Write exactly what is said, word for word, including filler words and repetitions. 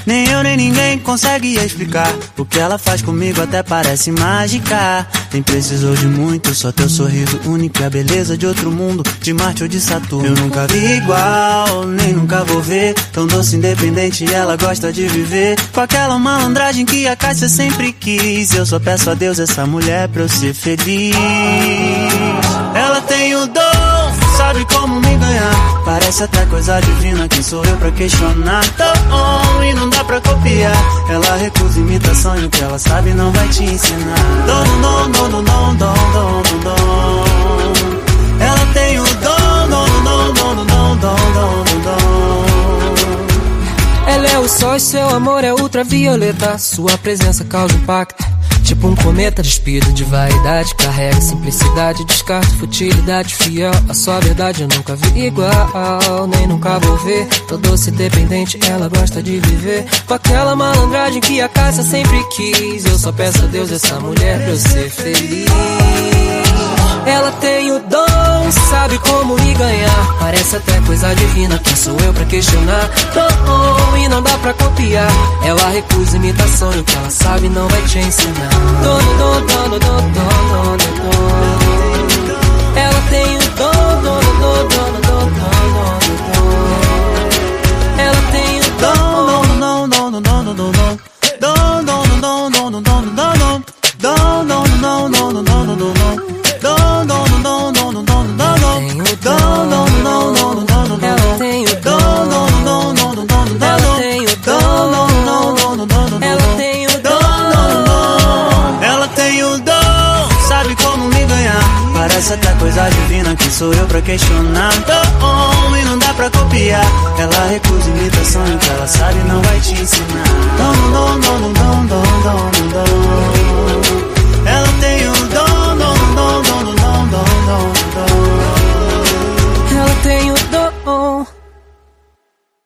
Nem eu nem ninguém consegue explicar. O que ela faz comigo até parece mágica. Nem precisou de muito, só teu sorriso único e a beleza de outro mundo, de Marte ou de Saturno. Eu nunca vi igual, nem nunca vou ver. Tão doce, independente e ela gosta de viver com aquela malandragem que a Cássia sempre quis. Eu só peço a Deus essa mulher pra eu ser feliz. Ela tem o dom, sabe como me ganhar. Parece até coisa divina, quem sou eu pra questionar? Dom, e não dá pra copiar. Ela recusa imitação e o que ela sabe não vai te ensinar. Dom, dom, dom, dom, dom, dom, dom, dom, dom. Ela tem o dom, dom, dom, dom, dom, dom, dom, dom, dom. Ela é o sol e seu amor é ultravioleta. Sua presença causa impacto, tipo um cometa despido de vaidade. Carrega simplicidade, descarta futilidade. Fiel à sua verdade, eu nunca vi igual, nem nunca vou ver. Tô doce dependente, ela gosta de viver com aquela malandragem que a Cássia sempre quis. Eu só peço a Deus essa mulher pra eu ser feliz. Ela tem o dom, sabe como me ganhar. Parece até coisa divina, quem sou eu pra questionar? Dom, e não dá pra copiar. Ela recusa imitação e o que ela sabe não vai te ensinar. Dom, dom, dom, dom, dom, dom, dom, dom. Ela tem o dom, dom, dom, dom, dom, dom, dom, dom. Ela tem o dom, dom, dom, dom, dom, dom, dom, dom. Dom, dom, dom, dom, dom, dom, dom, dom. Dom, dom, dom, dom, dom, dom, dom, dom. Dom, dom, dom, dom, dom, dom, dom, dom. Dom, dom, dom, dom, dom, dom, dom. Ela tem o dom, dom, dom, dom, dom, dom, dom. Ela tem o dom, dom, dom, dom, dom, dom. Ela tem o dom. Ela tem o dom, sabe como me ganhar. Parece até coisa divina, quem sou eu pra questionar? Dom, e não dá pra copiar. Ela recusa